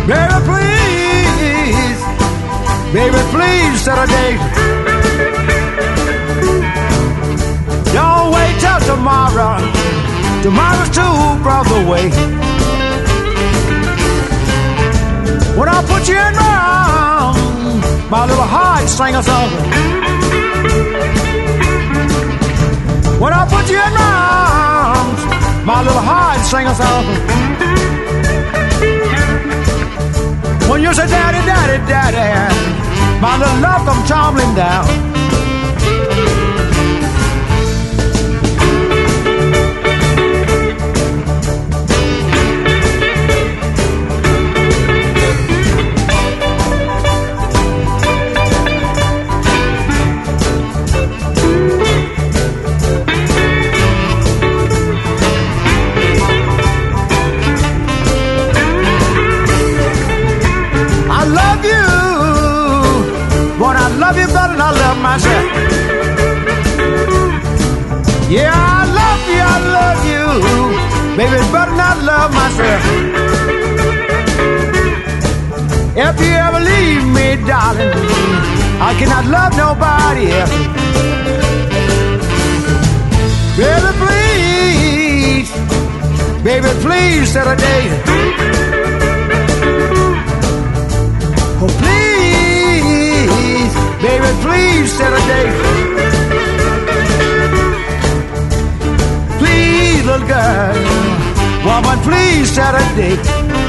Baby, please, baby, please set a date. Don't wait till tomorrow. Tomorrow's too far away. When I put you in my arms, my little heart sang a song. When I put you in my arms, my little heart sang a song. When you say daddy, daddy, daddy, my little love come tumbling down. I love you better than I love myself. Yeah, I love you, baby, better than I love myself. If you ever leave me, darling, I cannot love nobody else. Baby, please set a date. Oh, please, baby, please set a date. Please, little girl, woman, please set a date.